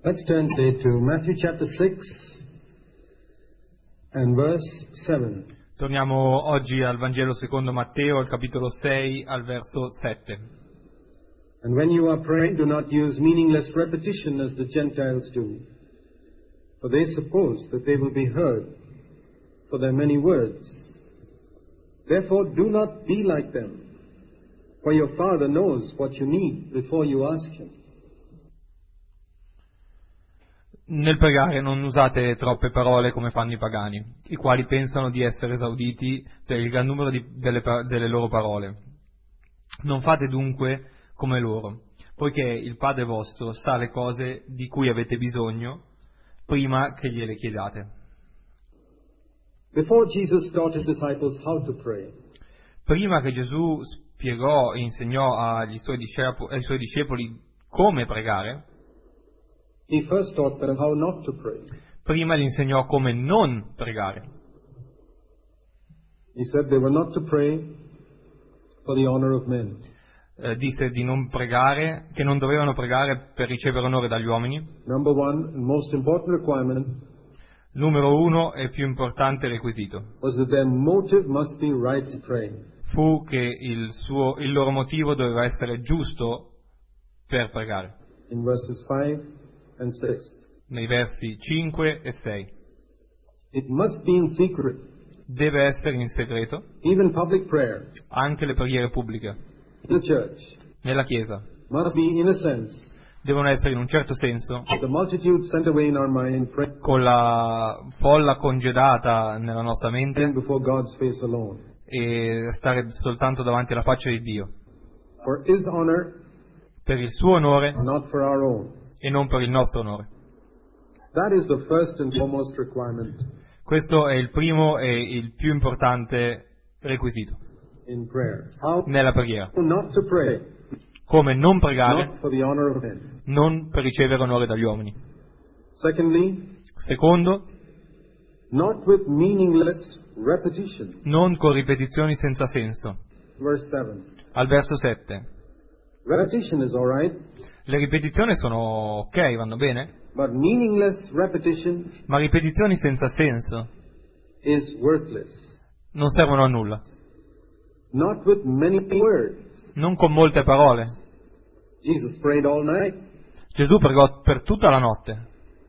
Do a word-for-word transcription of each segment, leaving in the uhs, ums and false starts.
Let's turn today to Matthew chapter six and verse seven. Torniamo oggi al Vangelo secondo Matteo, al capitolo sei, al verso sette. And when you are praying, do not use meaningless repetition as the Gentiles do, for they suppose that they will be heard for their many words. Therefore do not be like them, for your Father knows what you need before you ask Him. Nel pregare non usate troppe parole come fanno i pagani, i quali pensano di essere esauditi per il gran numero di, delle, delle loro parole. Non fate dunque come loro, poiché il Padre vostro sa le cose di cui avete bisogno prima che gliele chiedate. Before Jesus taught His disciples how to pray, Prima che Gesù spiegò e insegnò agli suoi discepoli, ai suoi discepoli come pregare, He first taught them how not to pray. prima gli insegnò come non pregare. He said they were not to pray for the honor of men. Eh, disse di non pregare, che non dovevano pregare per ricevere onore dagli uomini. Number one, and most important requirement Numero uno e più importante requisito was that their motive must be right to pray. fu che il, suo, il loro motivo doveva essere giusto per pregare, In verses five and six. nei versi cinque e sei. It must be in secret. Deve essere in segreto, Even public prayer anche le preghiere pubbliche, in the church nella Chiesa, must be, in a sense, devono essere in un certo senso, the multitude sent away in our mind, praying con la folla congedata nella nostra mente before God's face alone. e stare soltanto davanti alla faccia di Dio, For His honor, per il suo onore not for our own. e non per il nostro onore. That is the first and foremost requirement Questo è il primo e il più importante requisito in prayer. How nella preghiera. not to pray, Come non pregare, not for the honor of men. non per ricevere onore dagli uomini. Secondly, Secondo, not with meaningless repetition. non con ripetizioni senza senso. Verse seven. Al verso sette. Repetition is all right, Le ripetizioni sono ok, vanno bene, but meaningless repetition ma ripetizioni senza senso is worthless. non servono a nulla. Not with many words. Non con molte parole. Jesus prayed all night, Gesù pregò per tutta la notte,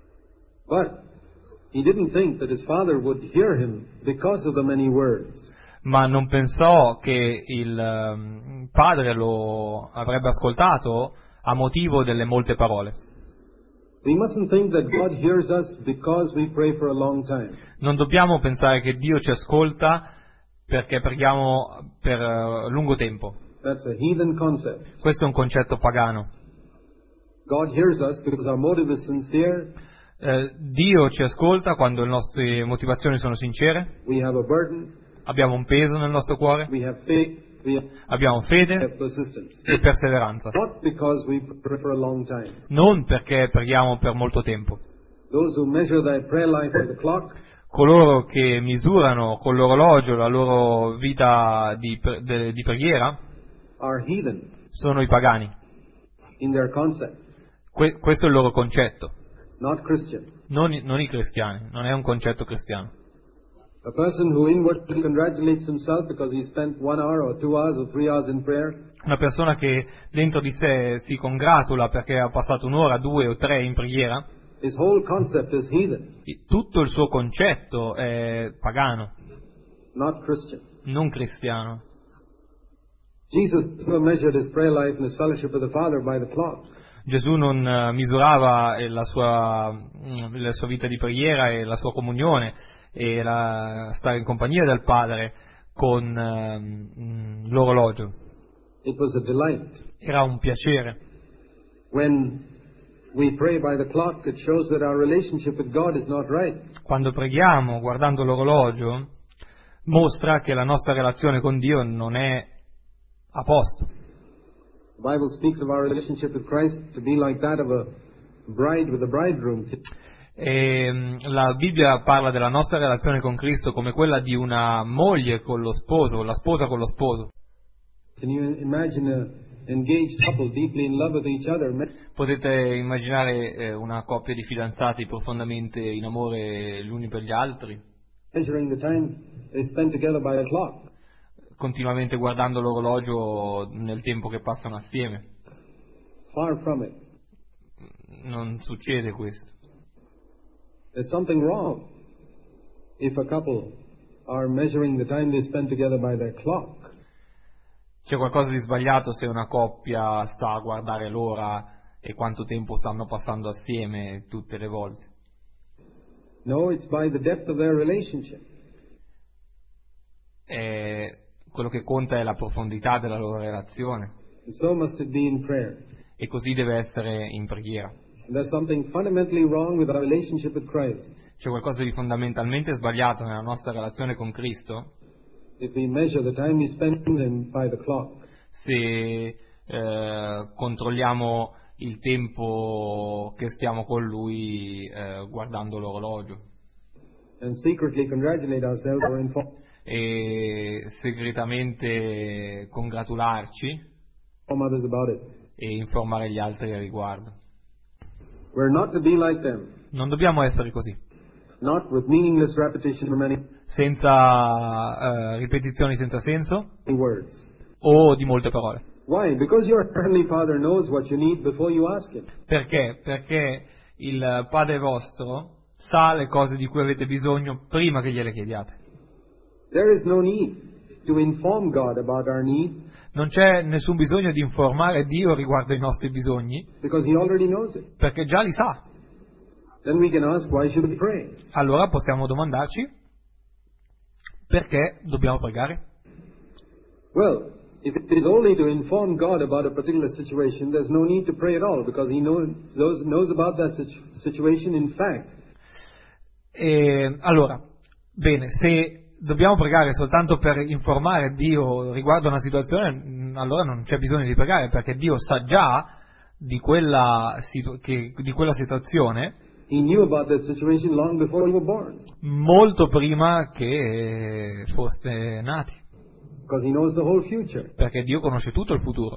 but He didn't think that His Father would hear Him because of the many words. ma non pensò che il um, Padre lo avrebbe ascoltato a motivo delle molte parole. We mustn't think that God hears us because we pray for a long time. Non dobbiamo pensare che Dio ci ascolta perché preghiamo per uh, lungo tempo. That's a heathen concept. Questo è un concetto pagano. God hears us because our motive is sincere. Eh, Dio ci ascolta quando le nostre motivazioni sono sincere, We have a burden. abbiamo un peso nel nostro cuore, We have faith. We abbiamo fede have persistence. e perseveranza. Not because we pray for a long time. Non perché preghiamo per molto tempo. Those who measure their prayer life by the clock Coloro che misurano con l'orologio la loro vita di, pre- de- di preghiera are heathen sono i pagani. in their concept, Que- questo è il loro concetto, not Christian. non i, non i cristiani, non è un concetto cristiano. A person who inwardly congratulates himself because he spent one hour or two hours or three hours in prayer Una persona che dentro di sé si congratula perché ha passato un'ora, due o tre in preghiera, his whole concept is heathen, tutto il suo concetto è pagano, not Christian. non cristiano. Jesus never measured his prayer life and his fellowship with the Father by the clock. Gesù non eh, misurava eh, la sua, mm, la sua vita di preghiera e la sua comunione e la, stare in compagnia del Padre con eh, mm, l'orologio. It was a delight. Era un piacere. When we pray by the clock, it shows that our relationship with God is not right. Quando preghiamo guardando l'orologio, mostra che la nostra relazione con Dio non è a posto. The Bible speaks of our relationship with Christ to be like that of a bride with a bridegroom. E la Bibbia parla della nostra relazione con Cristo come quella di una moglie con lo sposo, la sposa con lo sposo. Can you imagine engaged couple deeply in love with each other, Potete immaginare eh, una coppia di fidanzati profondamente in amore gli uni per gli altri, measuring the time they spend together by a clock. continuamente guardando l'orologio nel tempo che passano assieme. Far from it. Non succede questo. There's something wrong if a couple are measuring the time they spend together by their clock. C'è qualcosa di sbagliato se una coppia sta a guardare l'ora e quanto tempo stanno passando assieme tutte le volte. No, it's by the depth of their relationship. E quello che conta è la profondità della loro relazione. And so must it be in prayer. E così deve essere in preghiera. And there's something fundamentally wrong with our relationship with Christ C'è qualcosa di fondamentalmente sbagliato nella nostra relazione con Cristo if we measure the time we spend with Him by the clock. se eh, controlliamo il tempo che stiamo con Lui eh, guardando l'orologio And secretly congratulate ourselves or inform e segretamente congratularci others about it. e informare gli altri al riguardo. We're not to be like them, Non dobbiamo essere così, not with meaningless repetition of many senza eh, ripetizioni senza senso words. o di molte parole. Why? Because your Heavenly Father knows what you need before you ask Him. Perché? Perché il Padre vostro sa le cose di cui avete bisogno prima che gliele chiediate. There is no need to inform God about our need Non c'è nessun bisogno di informare Dio riguardo ai nostri bisogni, because He already knows it. perché già li sa. Then we can ask, why should we pray? Allora possiamo domandarci perché dobbiamo pregare? Well, if it is only to inform God about a particular situation, there's no need to pray at all because He knows, knows, knows about that situ- situation in fact. E, allora, bene, se dobbiamo pregare soltanto per informare Dio riguardo a una situazione, allora non c'è bisogno di pregare, perché Dio sa già di quella, situ- che, di quella situazione He knew about that situation long before you were born molto prima che foste nati, because He knows the whole future. perché Dio conosce tutto il futuro.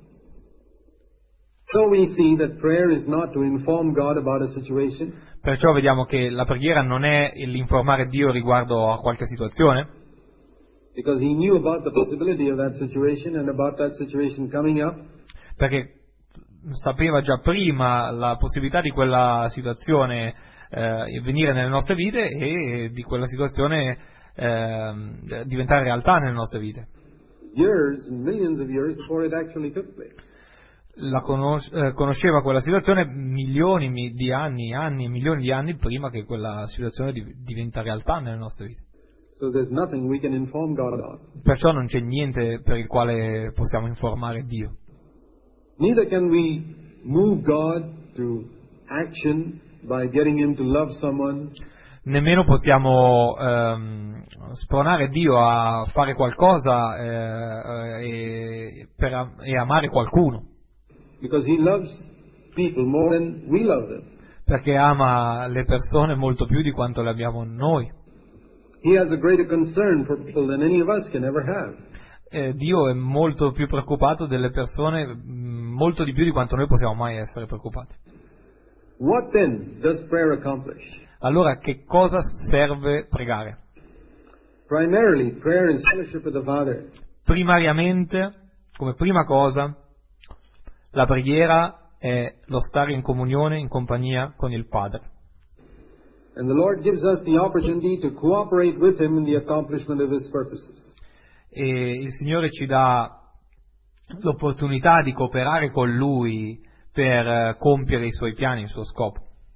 So we see that prayer is not to inform God about a situation, Perciò vediamo che la preghiera non è l'informare Dio riguardo a qualche situazione, because He knew about the possibility of that situation and about that situation coming up, perché sapeva già prima la possibilità di quella situazione eh, venire nelle nostre vite e di quella situazione eh, diventare realtà nelle nostre vite. years and millions of years before it actually took place. La conos- eh, conosceva quella situazione milioni mi- di anni, anni e milioni di anni prima che quella situazione div- diventa realtà nelle nostre vite. So there's nothing we can inform God about. Perciò non c'è niente per il quale possiamo informare Dio. Neither can we move God to action by getting Him to love someone Nemmeno possiamo ehm, spronare Dio a fare qualcosa eh, e, per am- e amare qualcuno, because He loves people more than we love them. perché ama le persone molto più di quanto le abbiamo noi. He has a greater concern for people than any of us can ever have. Eh, Dio è molto più preoccupato delle persone, mh, molto di più di quanto noi possiamo mai essere preoccupati. What then does prayer accomplish? Allora, che cosa serve pregare? Primarily, prayer is fellowship with the Father. Primariamente, come prima cosa, la preghiera è lo stare in comunione, in compagnia con il Padre. And the Lord gives us the opportunity to cooperate with Him in the accomplishment of His purposes. E il Signore ci dà l'opportunità di cooperare con Lui per eh, compiere i Suoi piani, il suo scopo.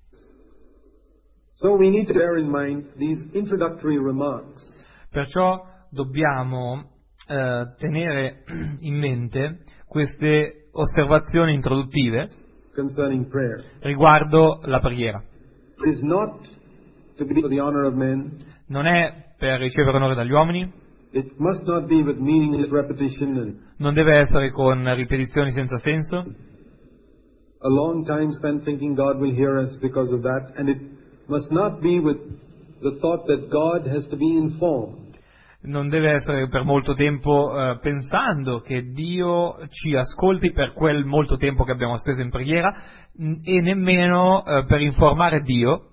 So we need to bear in mind these introductory remarks Perciò dobbiamo eh, tenere in mente queste osservazioni introduttive concerning prayer. riguardo la preghiera. It is not to be for the honor of men. Non è per ricevere onore dagli uomini, It must not be with meaningless repetition and non deve essere con ripetizioni senza senso, a long time spent thinking God will hear us because of that, and it must not be with the thought that God has to be informed. non deve essere per molto tempo eh, pensando che Dio ci ascolti per quel molto tempo che abbiamo speso in preghiera mh, e nemmeno eh, per informare Dio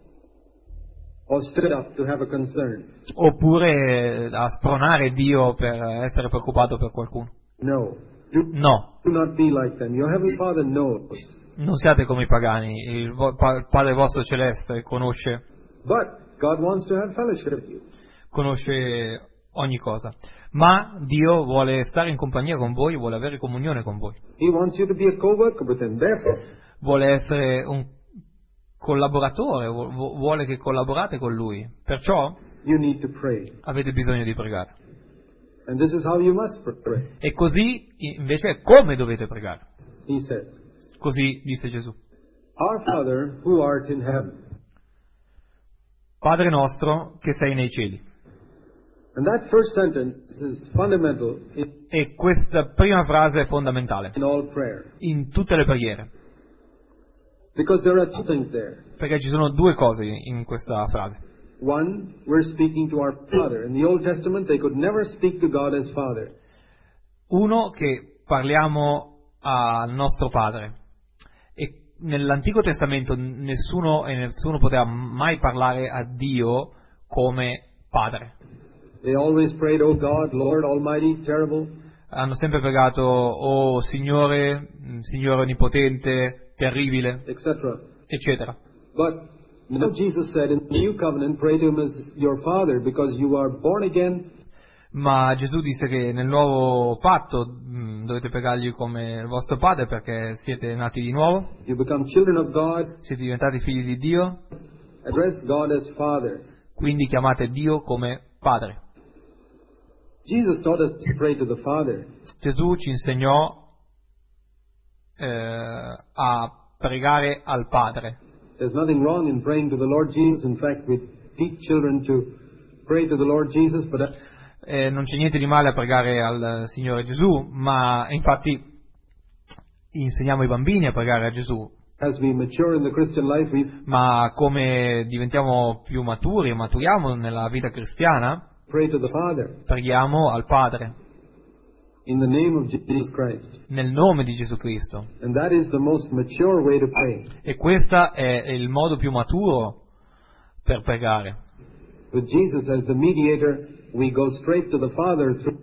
or stirred up to have a concern. oppure eh, a spronare Dio per essere preoccupato per qualcuno. No. Do, No, do not be like them. Your Heavenly Father knows. non siate come i pagani, il vo- pa- Padre vostro celeste conosce, But God wants to have fellowship with you. conosce ogni cosa, ma Dio vuole stare in compagnia con voi, vuole avere comunione con voi, He wants you to be a co-worker with Him. Therefore, vuole essere un collaboratore, vu- vu- vuole che collaborate con Lui, perciò you need to pray. avete bisogno di pregare. And this is how you must pray. E così invece è come dovete pregare. He said, Così disse Gesù. Our Father who art in heaven. Padre nostro che sei nei cieli. And that first sentence is fundamental in, E questa prima frase è fondamentale in all prayer. in tutte le preghiere, Because there are two things there. perché ci sono due cose in questa frase. One, we're speaking to our Father. In the Old Testament, they could never speak to God as Father. Uno, che parliamo al nostro Padre. E nell'Antico Testamento nessuno e nessuno poteva mai parlare a Dio come Padre. They always prayed, Oh God, Lord Almighty, terrible. Hanno sempre pregato, oh Signore, Signore Onnipotente, terribile, et cetera. eccetera. But now Jesus said in the New Covenant, pray to Him as your Father because you are born again. Ma Gesù disse che nel nuovo patto mh, dovete pregargli come il vostro Padre perché siete nati di nuovo, You become children of God. siete diventati figli di Dio, Address God as Father. quindi chiamate Dio come Padre. Jesus taught us to pray to the Father. Gesù ci insegnò eh, a pregare al Padre. There's nothing wrong in praying to the Lord Jesus. In fact, we teach children to pray to the Lord Jesus, but Eh, non c'è niente di male a pregare al Signore Gesù, ma infatti insegniamo ai bambini a pregare a Gesù, as we mature in the Christian life, we ma come diventiamo più maturi e maturiamo nella vita cristiana, pray to the Father preghiamo al Padre, in the name of Jesus Christ. nel nome di Gesù Cristo. And that is the most mature way to pray. E questo è il modo più maturo per pregare. With Jesus as the mediator, we go straight to the Father through,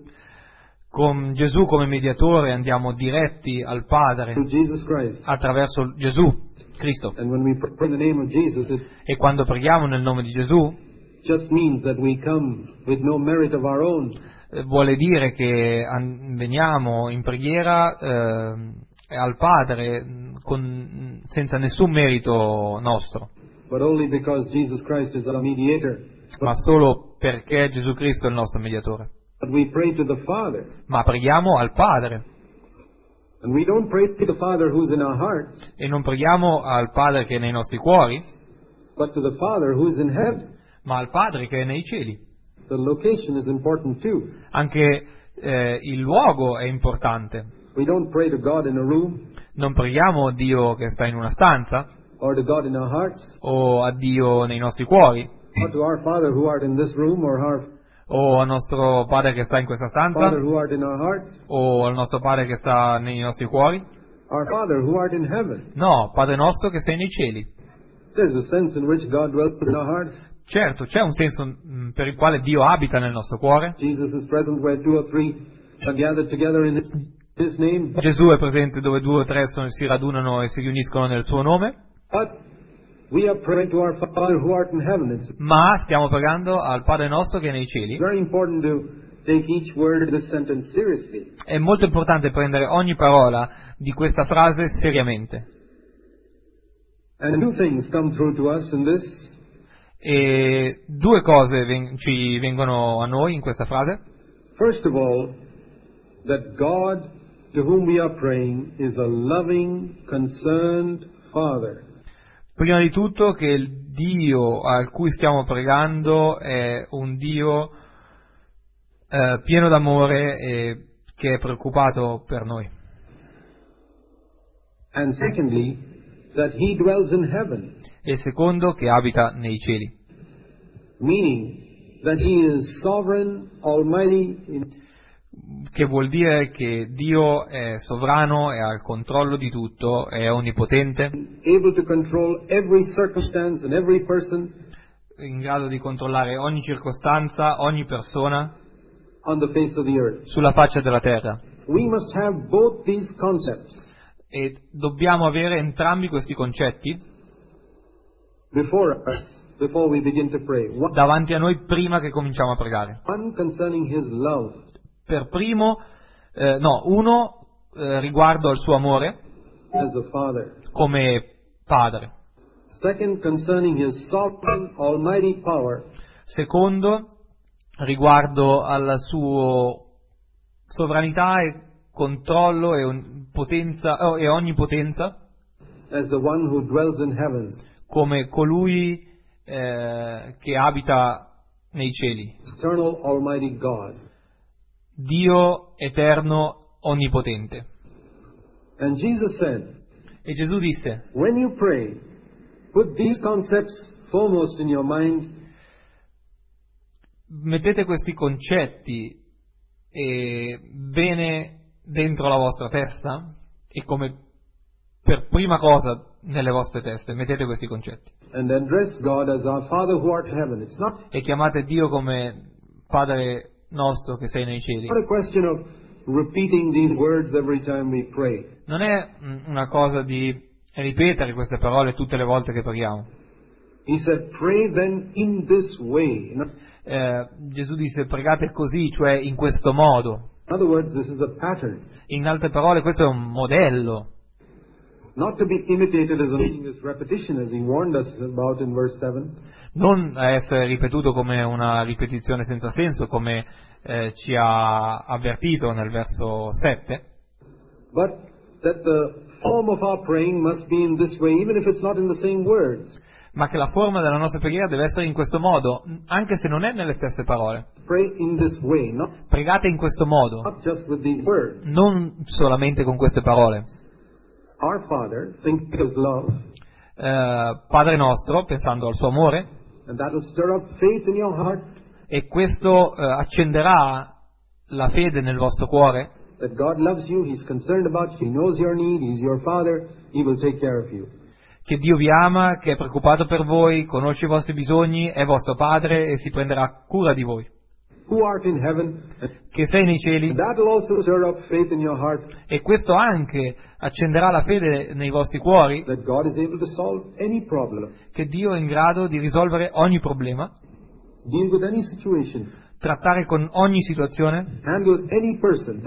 Con Gesù come mediatore andiamo diretti al Padre through Jesus Christ. attraverso Gesù Cristo. And when we pray in the name of Jesus, it E quando preghiamo nel nome di Gesù, just means that we come with no merit of our own, eh, vuole dire che an- veniamo in preghiera eh, al Padre mh, con- senza nessun merito nostro, but only because Jesus Christ is our mediator. ma solo perché Gesù Cristo è il nostro mediatore. But we pray to the Father. Ma preghiamo al Padre And we don't pray to the Father who's in our hearts, e non preghiamo al Padre che è nei nostri cuori, but to the Father who's in heaven. ma al Padre che è nei cieli. The location is important too. Anche eh, il luogo è importante. We don't pray to God in a room Non preghiamo Dio che sta in una stanza or to God in our hearts o a Dio nei nostri cuori or to our Father who art in this room or our o al nostro Padre che sta in questa stanza Father who art in our hearts, o al nostro Padre che sta nei nostri cuori. our Father who art in heaven. No, Padre nostro che sei nei cieli. There's a sense in which God dwells in our hearts. Certo, c'è un senso mh, per il quale Dio abita nel nostro cuore. Jesus is present where two or three are gathered together in His, his name. Gesù è presente dove due o tre sono- si radunano e si riuniscono nel suo nome. But we are praying to our Father who art in heaven. It's Ma stiamo pregando al Padre nostro che è nei cieli. very important to take each word of this sentence seriously. È molto importante prendere ogni parola di questa frase seriamente. And two things come through to us in this. E due cose ven- ci vengono a noi in questa frase. First of all, that God to whom we are praying is a loving, concerned Father. Prima di tutto che il Dio a cui stiamo pregando è un Dio eh, pieno d'amore e che è preoccupato per noi. And secondly, that He dwells in heaven, E il secondo che abita nei cieli. meaning that He is sovereign, almighty, in che vuol dire che Dio è sovrano, è al controllo di tutto, è onnipotente, able to control every circumstance and every person in grado di controllare ogni circostanza, ogni persona on the face of the earth. sulla faccia della terra. We must have both these concepts E dobbiamo avere entrambi questi concetti before us, before we begin to pray. One davanti a noi prima che cominciamo a pregare. one concerning His love Per primo, eh, no, uno eh, riguardo al suo amore as the Father. come padre. Second, concerning His sovereign, almighty power Secondo, riguardo alla sua sovranità e controllo e on- potenza, oh, e onnipotenza as the one who dwells in heaven, come colui eh, che abita nei cieli, eternal, almighty God. Dio eterno onnipotente. And Jesus said, E Gesù disse: when you pray, put these concepts foremost in your mind, mettete questi concetti eh, bene dentro la vostra testa e come per prima cosa nelle vostre teste mettete questi concetti and address God as our Father who art in heaven. It's not e chiamate Dio come Padre nostro che sei nei cieli. not a question of repeating these words every time we pray. Non è mm, una cosa di ripetere queste parole tutte le volte che preghiamo. He said, pray then in this way. In Eh, Gesù disse: pregate così, cioè in questo modo. other words, this is a pattern, In altre parole, questo è un modello, not to be imitated as a meaningless repetition, as He warned us about in verse seven, non a essere ripetuto come una ripetizione senza senso, come eh, ci ha avvertito nel verso sette, but that the form of our praying must be in this way, even if it's not in the same words. ma che la forma della nostra preghiera deve essere in questo modo, anche se non è nelle stesse parole. Pray in this way, not, Pregate in questo modo, not just with these words. non solamente con queste parole. Our Father, think of His love, Eh, Padre nostro, pensando al suo amore, and that will stir up faith in your heart e questo eh, accenderà la fede nel vostro cuore, that God loves you, He's concerned about you, He knows your need, He's your Father, He will take care of you. che Dio vi ama, che è preoccupato per voi, conosce i vostri bisogni, è vostro Padre e si prenderà cura di voi. Who art in heaven, Che sei nei cieli, and that will also stir up faith in your heart e questo anche accenderà la fede nei vostri cuori, that God is able to solve any problem, che Dio è in grado di risolvere ogni problema, deal with any situation, trattare con ogni situazione handle any person,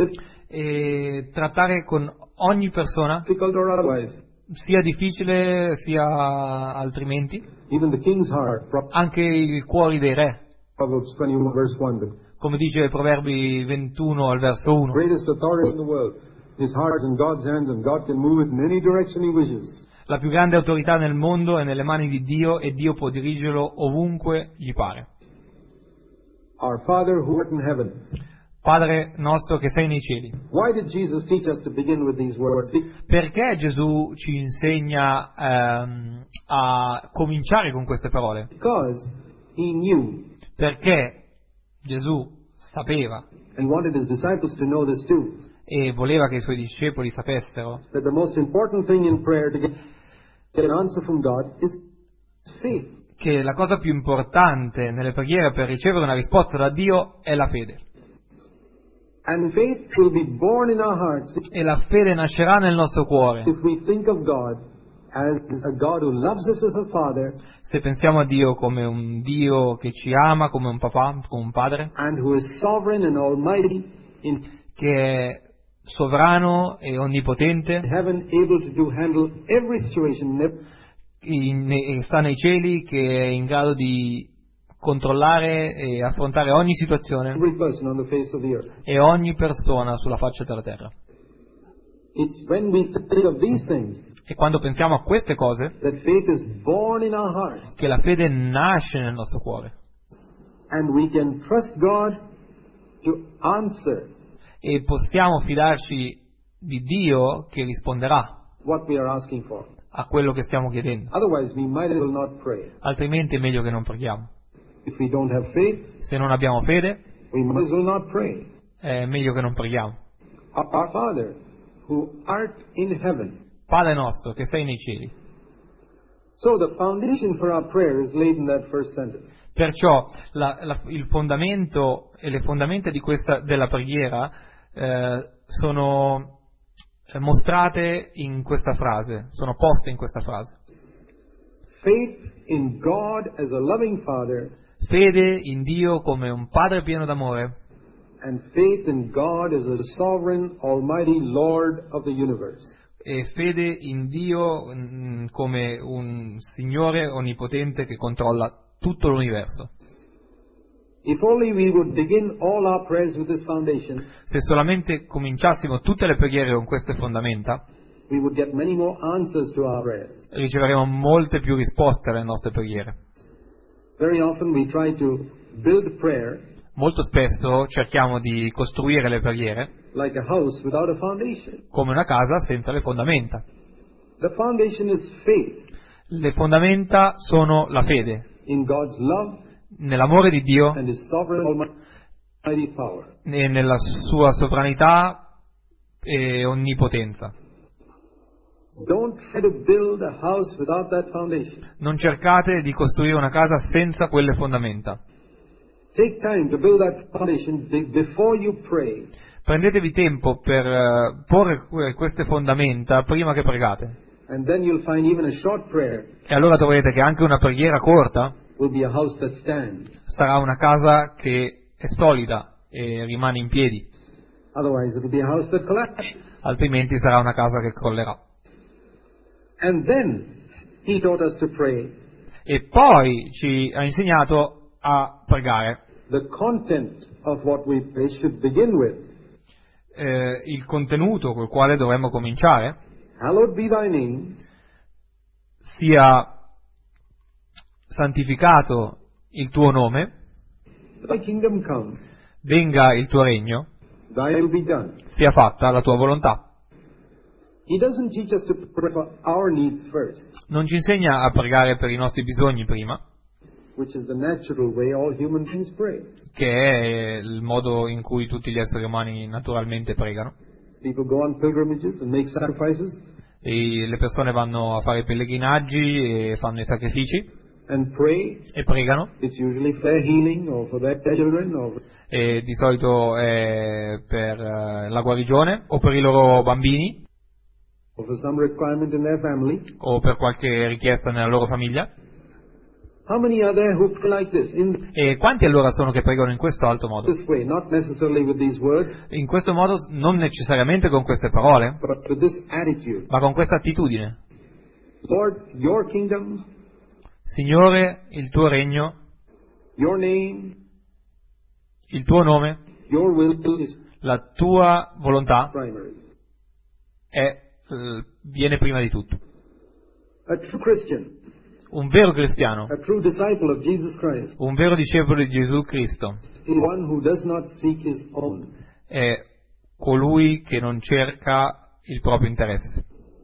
e trattare con ogni persona, difficult or otherwise. sia difficile sia altrimenti, Even the king's heart, anche i cuori dei re, Proverbs twenty-one verse one, the come dice Proverbi ventuno al verso uno. greatest authority in the world. His heart is in God's hands and God can move it in any direction He wishes. La più grande autorità nel mondo è nelle mani di Dio e Dio può dirigerlo ovunque gli pare. Our Father who art in heaven. Padre nostro che sei nei cieli. Why did Jesus teach us to begin with these words? Perché Gesù ci insegna ehm, a cominciare con queste parole? Because He knew Perché Gesù sapeva and wanted His disciples to know this too, e voleva che i suoi discepoli sapessero that the most important thing in prayer to get, get an answer from God is faith. che la cosa più importante nelle preghiere per ricevere una risposta da Dio è la fede. And faith will be born in our hearts E la fede nascerà nel nostro cuore if we think of God as a God who loves us as a Father se pensiamo a Dio come un Dio che ci ama, come un papà, come un padre, and who is sovereign and almighty in che è sovrano e onnipotente, heaven, able to do handle every situation, in- e sta nei cieli, che è in grado di controllare e affrontare ogni situazione every person on the face of the earth. e ogni persona sulla faccia della terra. It's when we think of these things E quando pensiamo a queste cose, that faith is born in our hearts, che la fede nasce nel nostro cuore and we can trust God to answer e possiamo fidarci di Dio che risponderà what we are asking for. a quello che stiamo chiedendo. Otherwise, we might as well not pray. Altrimenti è meglio che non preghiamo. If we don't have faith, Se non abbiamo fede, we might as well not pray. è meglio che non preghiamo. Our, our Father, who art in heaven. Padre nostro che sei nei cieli. So the foundation for our prayer is laid in that first sentence. Perciò la, la, il fondamento e le fondamenta di questa, della preghiera eh, sono mostrate in questa frase, sono poste in questa frase. Faith in God as a loving Father, Fede in Dio come un Padre pieno d'amore and faith in God as a sovereign, almighty Lord of the universe. e fede in Dio mh, come un Signore onnipotente che controlla tutto l'universo. If only we would begin all our prayers with this foundation, Se solamente cominciassimo tutte le preghiere con queste fondamenta, we would get many more answers to our prayers. riceveremo molte più risposte alle nostre preghiere. Very often we try to build prayer Molto spesso cerchiamo di costruire le preghiere like a house without a foundation. come una casa senza le fondamenta. The foundation is faith Le fondamenta sono la fede in God's love nell'amore di Dio and His sovereign, almighty power. e nella sua sovranità e onnipotenza. Don't try to build a house without that foundation. Non cercate di costruire una casa senza quelle fondamenta. Take time to build that foundation be- before you pray. Prendetevi tempo per eh, porre que- queste fondamenta prima che pregate. And then you'll find even a short prayer E allora troverete che anche una preghiera corta will be a house that stands. sarà una casa che è solida e rimane in piedi, Otherwise it'll be a house that collapses. altrimenti sarà una casa che crollerà. And then He taught us to pray. E poi ci ha insegnato a pregare. The content of what we pray should begin with, Eh, il contenuto col quale dovremmo cominciare hallowed be thy name, sia santificato il tuo nome, thy kingdom come, venga il tuo regno, thy will be done. sia fatta la tua volontà. He doesn't teach us to pray for our needs first, Non ci insegna a pregare per i nostri bisogni prima, which is the natural way all human beings pray. che è il modo in cui tutti gli esseri umani naturalmente pregano. People go on pilgrimages and make sacrifices E le persone vanno a fare pellegrinaggi e fanno i sacrifici and pray. e pregano, It's usually for their healing or for their children or e di solito è per eh, la guarigione o per i loro bambini or for some requirement in their family. o per qualche richiesta nella loro famiglia. How many are there who pray like this, in E quanti allora sono che pregano in questo alto modo? this way, not necessarily with these words, In questo modo non necessariamente con queste parole, but with this attitude? ma con questa attitudine. Lord, your kingdom, Signore, il tuo regno, your name, il tuo nome, your will is la tua volontà primary. è, eh, viene prima di tutto. A true Christian, Un vero cristiano, a true disciple of Jesus Christ, un vero discepolo di Gesù Cristo is one who does not seek his own, è colui che non cerca il proprio interesse.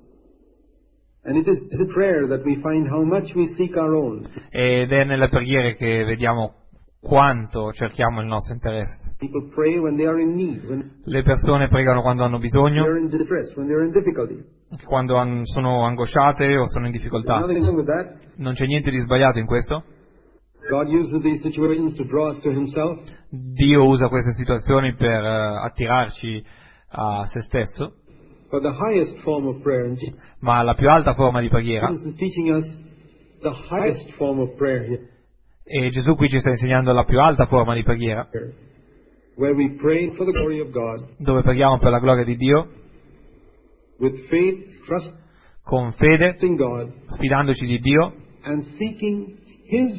and it is in prayer that we find how much we seek our own. Ed è nelle preghiere che vediamo quanto cerchiamo il nostro interesse. People pray when they are in need, when Le persone pregano quando hanno they bisogno, are in distress, when they are in difficulty. quando han- sono angosciate o sono in There's difficoltà. nothing wrong with that. Non c'è niente di sbagliato in questo. God uses these situations to draw us to Himself. Dio usa queste situazioni per eh, attirarci a se stesso, But the highest form of prayer, and Jesus ma la più alta forma di preghiera, is teaching us the highest form of prayer here, e Gesù qui ci sta insegnando la più alta forma di preghiera, where we pray for the glory of God, dove preghiamo per la gloria di Dio, with faith, trust con fede, in God, fidandoci di Dio and seeking His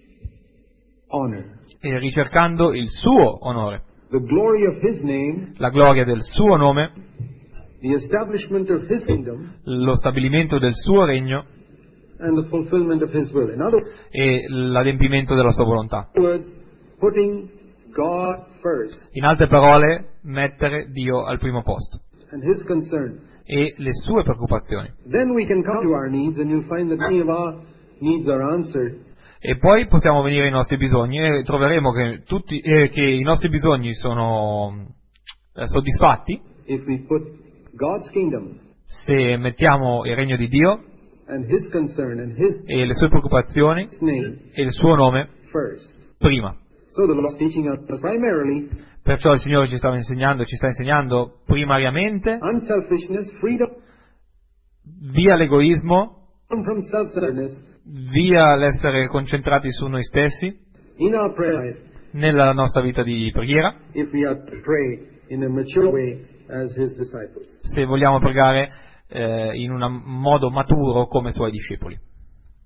honor, e ricercando il suo onore, the glory of His name, la gloria del suo nome, the establishment of His kingdom, lo stabilimento del suo regno and the fulfillment of His will. In other e l'adempimento della sua volontà. words, putting God first In altre parole, mettere Dio al primo posto and His concern. e le sue preoccupazioni. Then we can come to our needs, and you'll find that many of our needs are answered. E poi possiamo venire ai nostri bisogni e troveremo che, tutti, eh, che i nostri bisogni sono eh, soddisfatti if we put God's kingdom se mettiamo il regno di Dio and His concern and His e le sue preoccupazioni name e il suo nome first. prima. So the Lord is teaching us primarily Perciò il Signore ci stava insegnando, ci sta insegnando primariamente unselfishness, freedom via l'egoismo, from self-centeredness via l'essere concentrati su noi stessi in our prayer life, nella nostra vita di preghiera, if we are to pray in a mature way as His disciples. se vogliamo pregare eh, in un modo maturo come Suoi discepoli.